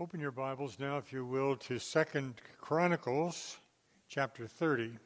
Open your Bibles now, if you will, to 2 Chronicles chapter 30.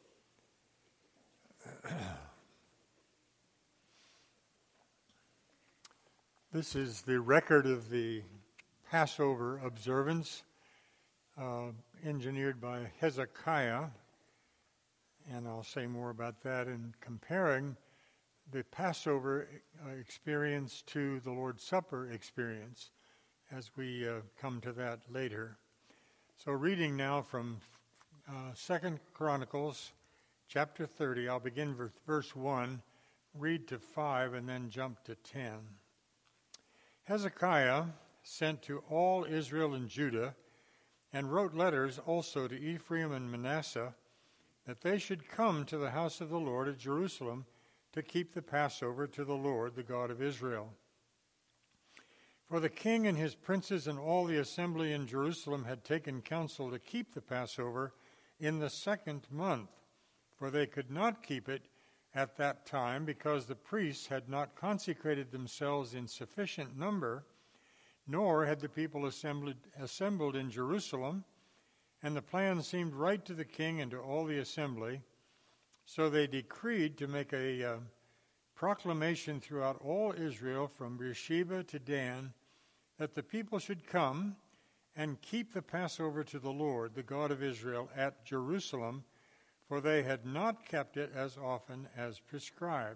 This is the record of the Passover observance engineered by Hezekiah, and I'll say more about that in comparing the Passover experience to the Lord's Supper experience as we come to that later. So reading now from 2 Chronicles chapter 30, I'll begin with verse 1, read to 5, and then jump to 10. Hezekiah sent to all Israel and Judah and wrote letters also to Ephraim and Manasseh that they should come to the house of the Lord at Jerusalem to keep the Passover to the Lord, the God of Israel. For the king and his princes and all the assembly in Jerusalem had taken counsel to keep the Passover in the 2nd month, for they could not keep it at that time because the priests had not consecrated themselves in sufficient number, nor had the people assembled in Jerusalem, and the plan seemed right to the king and to all the assembly. So they decreed to make a proclamation throughout all Israel from Beersheba to Dan that the people should come and keep the Passover to the Lord, the God of Israel, at Jerusalem, for they had not kept it as often as prescribed.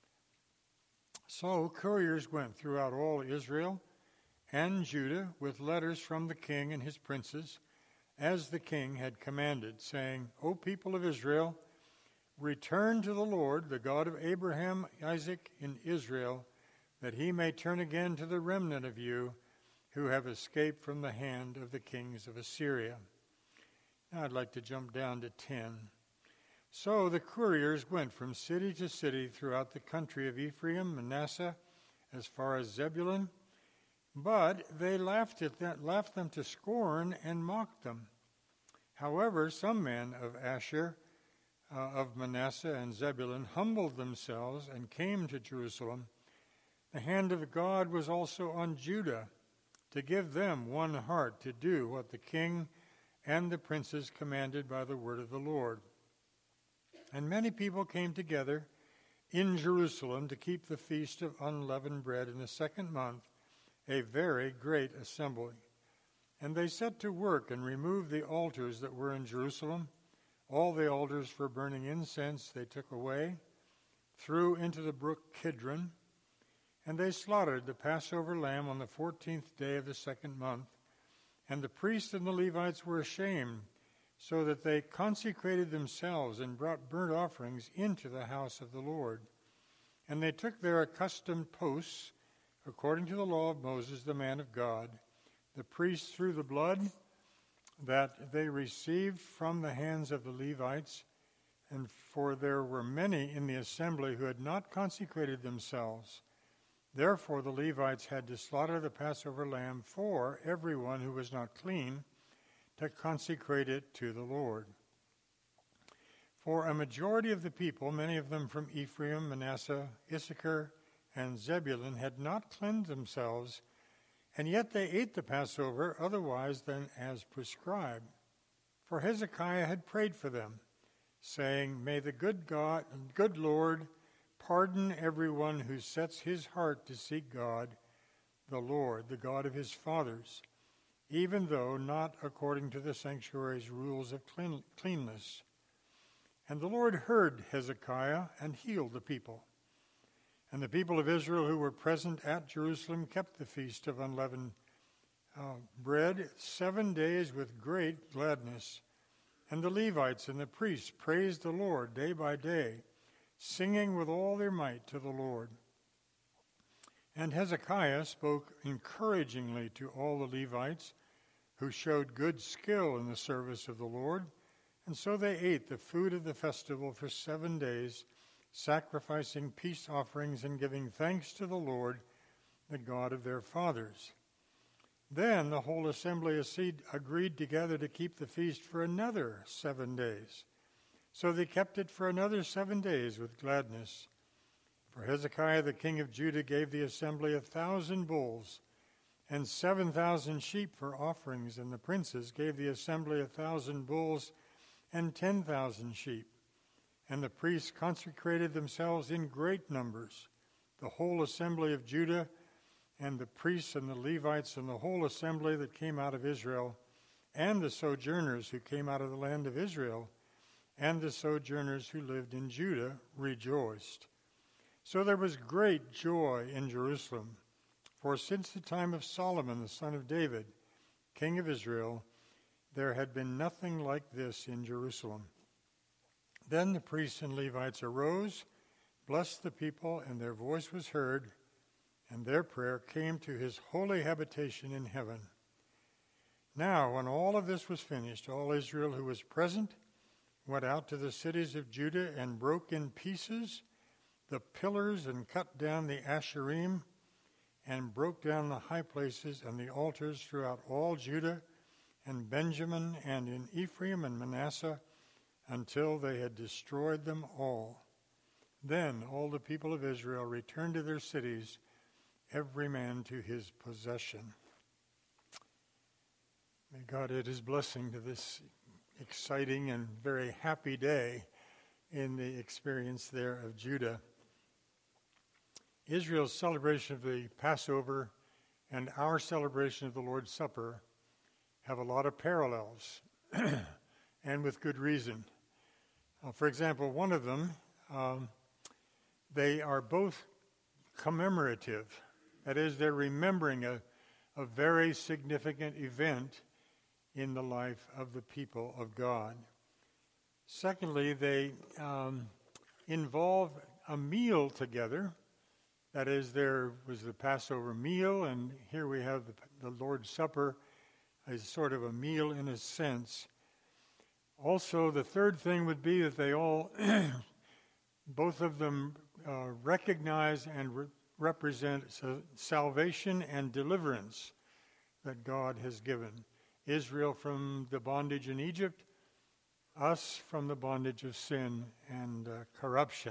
So couriers went throughout all Israel and Judah with letters from the king and his princes, as the king had commanded, saying, O people of Israel, return to the Lord, the God of Abraham, Isaac, and Israel, that he may turn again to the remnant of you who have escaped from the hand of the kings of Assyria. Now I'd like to jump down to 10. So the couriers went from city to city throughout the country of Ephraim, Manasseh, as far as Zebulun, but they laughed them to scorn and mocked them. However, some men of Asher, of Manasseh and Zebulun, humbled themselves and came to Jerusalem. The hand of God was also on Judah, to give them one heart to do what the king and the princes commanded by the word of the Lord. And many people came together in Jerusalem to keep the feast of unleavened bread in the 2nd month, a very great assembly. And they set to work and removed the altars that were in Jerusalem. All the altars for burning incense they took away, threw into the brook Kidron, and they slaughtered the Passover lamb on the 14th day of the 2nd month. And the priests and the Levites were ashamed, so that they consecrated themselves and brought burnt offerings into the house of the Lord. And they took their accustomed posts, according to the law of Moses, the man of God. The priests threw the blood that they received from the hands of the Levites, and for there were many in the assembly who had not consecrated themselves. Therefore the Levites had to slaughter the Passover lamb for everyone who was not clean, to consecrate it to the Lord. For a majority of the people, many of them from Ephraim, Manasseh, Issachar, and Zebulun, had not cleansed themselves, and yet they ate the Passover otherwise than as prescribed. For Hezekiah had prayed for them, saying, May the good Lord pardon everyone who sets his heart to seek God, the Lord, the God of his fathers, even though not according to the sanctuary's rules of cleanness. And the Lord heard Hezekiah and healed the people. And the people of Israel who were present at Jerusalem kept the feast of unleavened bread 7 days with great gladness. And the Levites and the priests praised the Lord day by day, singing with all their might to the Lord. And Hezekiah spoke encouragingly to all the Levites, who showed good skill in the service of the Lord. And so they ate the food of the festival for 7 days, sacrificing peace offerings and giving thanks to the Lord, the God of their fathers. Then the whole assembly agreed together to keep the feast for another 7 days. So they kept it for another 7 days with gladness. For Hezekiah the king of Judah gave the assembly 1,000 bulls and 7,000 sheep for offerings, and the princes gave the assembly 1,000 bulls and 10,000 sheep. And the priests consecrated themselves in great numbers, the whole assembly of Judah, and the priests and the Levites, and the whole assembly that came out of Israel, and the sojourners who came out of the land of Israel, and the sojourners who lived in Judah rejoiced. So there was great joy in Jerusalem, for since the time of Solomon, the son of David, king of Israel, there had been nothing like this in Jerusalem. Then the priests and Levites arose, blessed the people, and their voice was heard, and their prayer came to his holy habitation in heaven. Now, when all of this was finished, all Israel who was present went out to the cities of Judah and broke in pieces the pillars and cut down the Asherim and broke down the high places and the altars throughout all Judah and Benjamin and in Ephraim and Manasseh until they had destroyed them all. Then all the people of Israel returned to their cities, every man to his possession. May God add his blessing to this exciting and very happy day in the experience there of Judah. Israel's celebration of the Passover and our celebration of the Lord's Supper have a lot of parallels, and with good reason. For example, one of them, they are both commemorative. That is, they're remembering a very significant event in the life of the people of God. Secondly, they involve a meal together. That is, there was the Passover meal, and here we have the Lord's Supper as sort of a meal in a sense. Also, the third thing would be that they all, both of them, recognize and represent salvation and deliverance that God has given. Israel from the bondage in Egypt, us from the bondage of sin and corruption.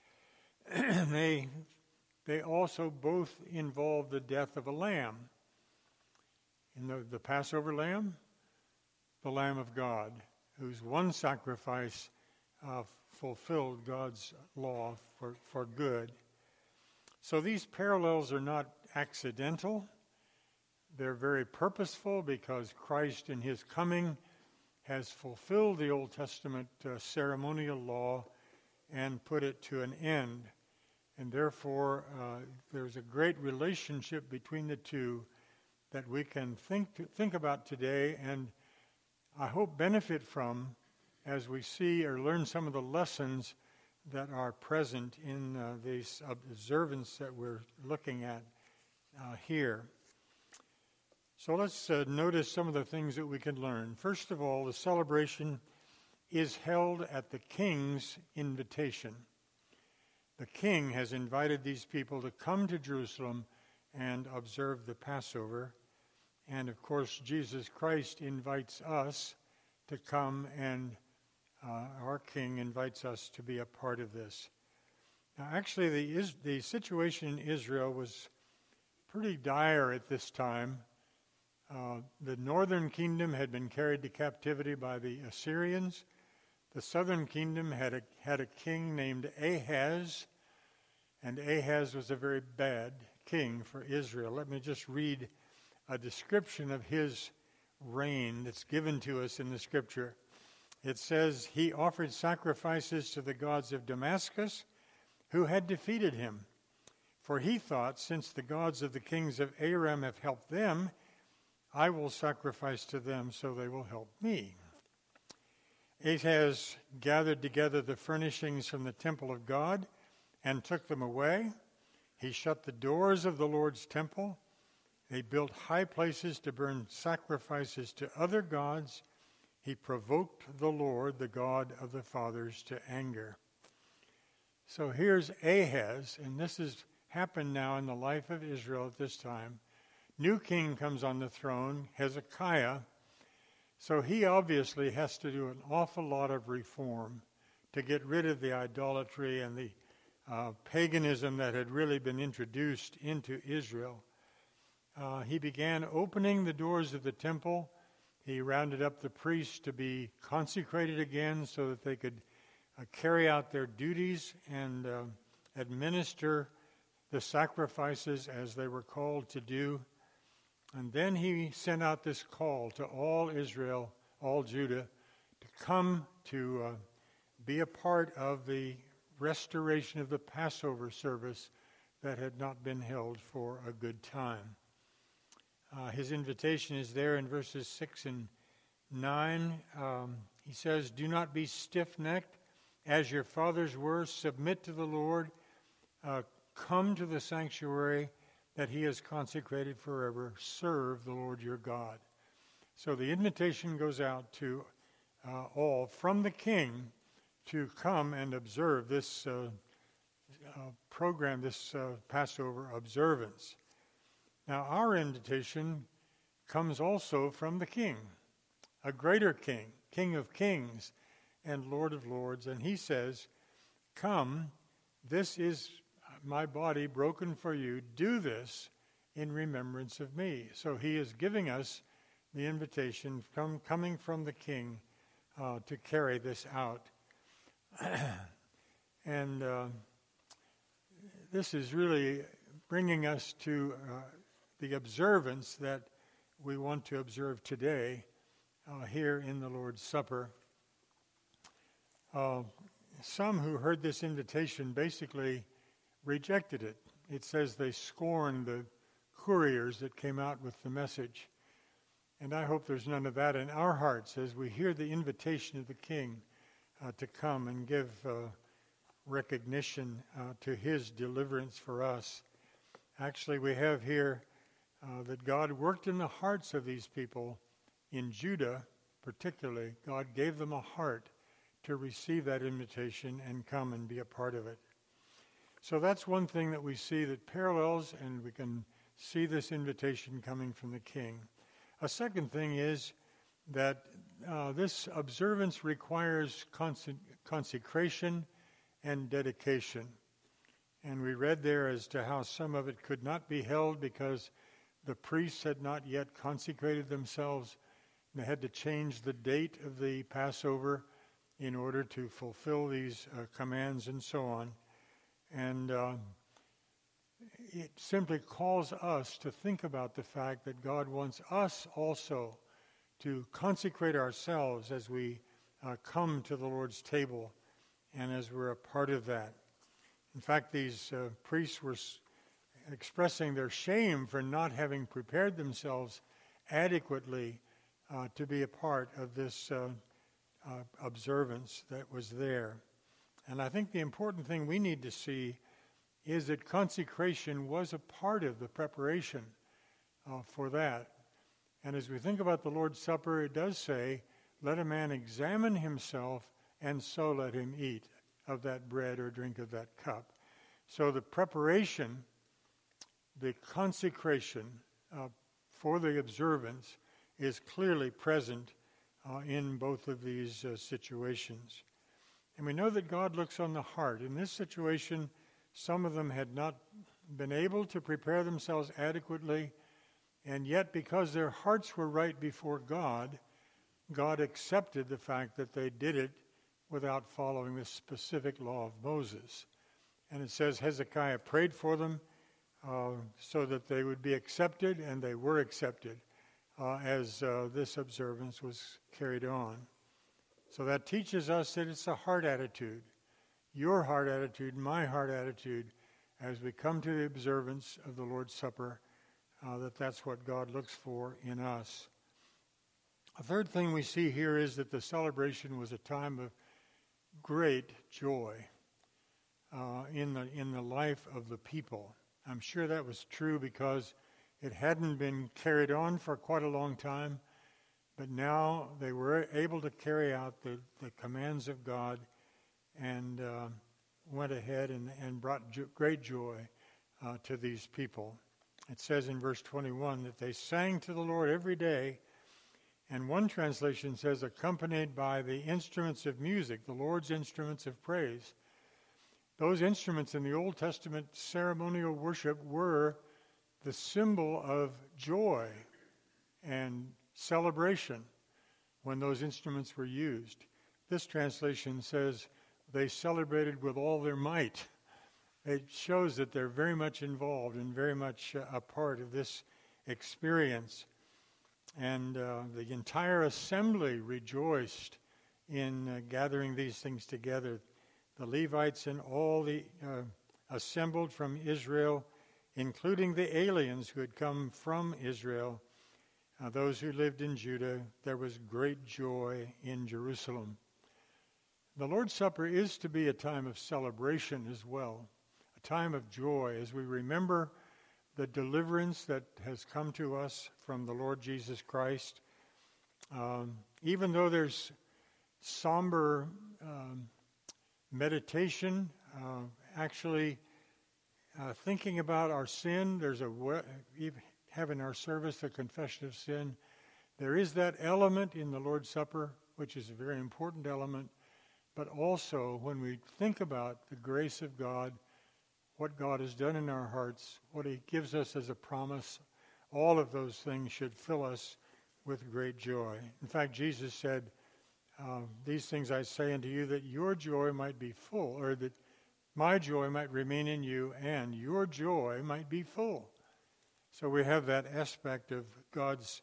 They also both involve the death of a lamb. In the Passover lamb, the Lamb of God, whose one sacrifice fulfilled God's law for good. So these parallels are not accidental. They're very purposeful because Christ in his coming has fulfilled the Old Testament ceremonial law and put it to an end. And therefore, there's a great relationship between the two that we can think about today and I hope benefit from as we see or learn some of the lessons that are present in this observance that we're looking at here. So let's notice some of the things that we can learn. First of all, the celebration is held at the king's invitation. The king has invited these people to come to Jerusalem and observe the Passover. And of course, Jesus Christ invites us to come, and our king invites us to be a part of this. Now, actually, the situation in Israel was pretty dire at this time. The northern kingdom had been carried to captivity by the Assyrians. The southern kingdom had a king named Ahaz, and Ahaz was a very bad king for Israel. Let me just read a description of his reign that's given to us in the scripture. It says, he offered sacrifices to the gods of Damascus, who had defeated him. For he thought, since the gods of the kings of Aram have helped them, I will sacrifice to them so they will help me. Ahaz gathered together the furnishings from the temple of God and took them away. He shut the doors of the Lord's temple. They built high places to burn sacrifices to other gods. He provoked the Lord, the God of the fathers, to anger. So here's Ahaz, and this has happened now in the life of Israel at this time. New king comes on the throne, Hezekiah. So he obviously has to do an awful lot of reform to get rid of the idolatry and the paganism that had really been introduced into Israel. he began opening the doors of the temple. He rounded up the priests to be consecrated again so that they could carry out their duties and administer the sacrifices as they were called to do. And then he sent out this call to all Israel, all Judah, to come to be a part of the restoration of the Passover service that had not been held for a good time. His invitation is there in verses 6 and 9. He says, "Do not be stiff-necked, as your fathers were. Submit to the Lord. Come to the sanctuary that he has consecrated forever. Serve the Lord your God." So the invitation goes out to all from the king to come and observe this program, this Passover observance. Now, our invitation comes also from the king, a greater king, King of kings and Lord of lords. And he says, "Come, this is my body broken for you. Do this in remembrance of me." So he is giving us the invitation coming from the king to carry this out. And this is really bringing us to the observance that we want to observe today here in the Lord's Supper. Some who heard this invitation basically rejected it. It says they scorned the couriers that came out with the message. And I hope there's none of that in our hearts as we hear the invitation of the King to come and give recognition to his deliverance for us. Actually, we have here that God worked in the hearts of these people, in Judah particularly. God gave them a heart to receive that invitation and come and be a part of it. So that's one thing that we see that parallels, and we can see this invitation coming from the king. A second thing is that this observance requires consecration and dedication. And we read there as to how some of it could not be held because the priests had not yet consecrated themselves. They had to change the date of the Passover in order to fulfill these commands and so on. And it simply calls us to think about the fact that God wants us also to consecrate ourselves as we come to the Lord's table and as we're a part of that. In fact, these priests were expressing their shame for not having prepared themselves adequately to be a part of this observance that was there. And I think the important thing we need to see is that consecration was a part of the preparation for that. And as we think about the Lord's Supper, it does say, "Let a man examine himself, and so let him eat of that bread or drink of that cup." So the preparation, the consecration for the observance is clearly present in both of these situations. And we know that God looks on the heart. In this situation, some of them had not been able to prepare themselves adequately, and yet because their hearts were right before God, God accepted the fact that they did it without following the specific law of Moses. And it says Hezekiah prayed for them so that they would be accepted, and they were accepted as this observance was carried on. So that teaches us that it's a heart attitude, your heart attitude, my heart attitude, as we come to the observance of the Lord's Supper, that's what God looks for in us. A third thing we see here is that the celebration was a time of great joy in the life of the people. I'm sure that was true because it hadn't been carried on for quite a long time, but now they were able to carry out the commands of God and went ahead and brought great joy to these people. It says in verse 21 that they sang to the Lord every day, and one translation says accompanied by the instruments of music, the Lord's instruments of praise. Those instruments in the Old Testament ceremonial worship were the symbol of joy and celebration when those instruments were used. This translation says they celebrated with all their might. It shows that they're very much involved and very much a part of this experience. And the entire assembly rejoiced in gathering these things together. The Levites and all the assembled from Israel, including the aliens who had come from Israel, those who lived in Judah, there was great joy in Jerusalem. The Lord's Supper is to be a time of celebration as well, a time of joy as we remember the deliverance that has come to us from the Lord Jesus Christ. Even though there's somber meditation, actually thinking about our sin, there's having our service, the confession of sin. There is that element in the Lord's Supper, which is a very important element, but also when we think about the grace of God, what God has done in our hearts, what He gives us as a promise, all of those things should fill us with great joy. In fact, Jesus said, these things I say unto you that your joy might be full, or that my joy might remain in you and your joy might be full. So we have that aspect of God's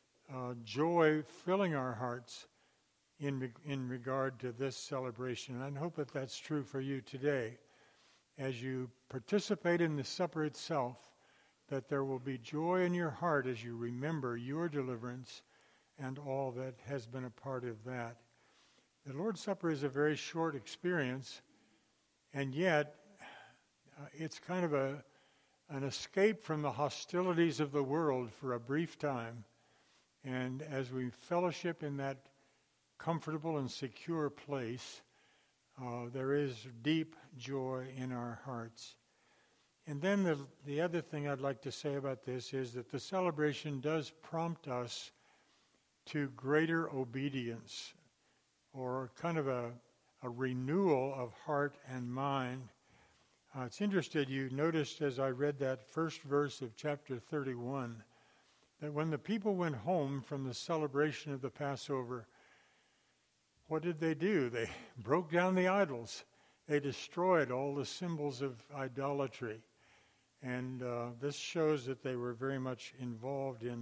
joy filling our hearts in regard to this celebration. And I hope that that's true for you today. As you participate in the supper itself, that there will be joy in your heart as you remember your deliverance and all that has been a part of that. The Lord's Supper is a very short experience, and yet it's kind of an escape from the hostilities of the world for a brief time. And as we fellowship in that comfortable and secure place, there is deep joy in our hearts. And then the other thing I'd like to say about this is that the celebration does prompt us to greater obedience, or kind of a renewal of heart and mind. It's interesting, you noticed as I read that first verse of chapter 31, that when the people went home from the celebration of the Passover, what did they do? They broke down the idols. They destroyed all the symbols of idolatry. And this shows that they were very much involved in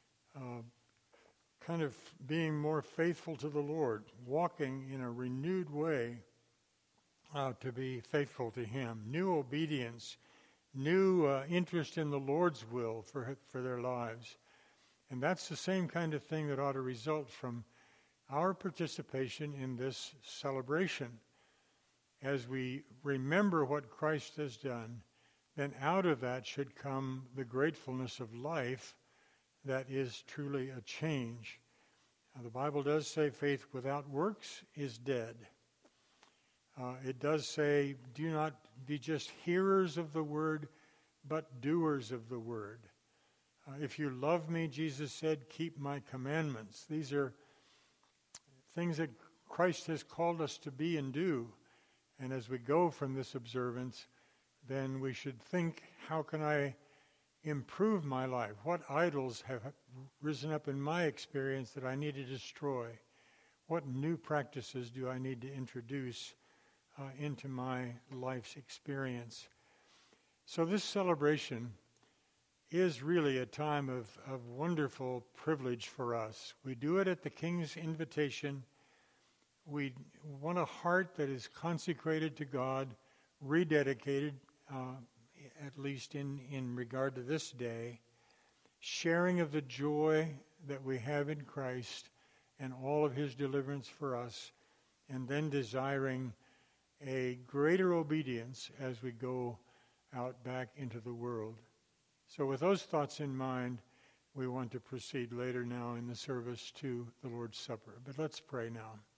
kind of being more faithful to the Lord, walking in a renewed way to be faithful to Him. New obedience, new interest in the Lord's will for their lives. And that's the same kind of thing that ought to result from our participation in this celebration. As we remember what Christ has done, then out of that should come the gratefulness of life that is truly a change. Now, the Bible does say faith without works is dead. It does say, do not be just hearers of the word, but doers of the word. If you love me, Jesus said, keep my commandments. These are things that Christ has called us to be and do. And as we go from this observance, then we should think, how can I improve my life? What idols have risen up in my experience that I need to destroy? What new practices do I need to introduce into my life's experience? So this celebration is really a time of wonderful privilege for us. We do it at the King's invitation. We want a heart that is consecrated to God, rededicated, at least in regard to this day, sharing of the joy that we have in Christ and all of His deliverance for us, and then desiring a greater obedience as we go out back into the world. So with those thoughts in mind, we want to proceed later now in the service to the Lord's Supper. But let's pray now.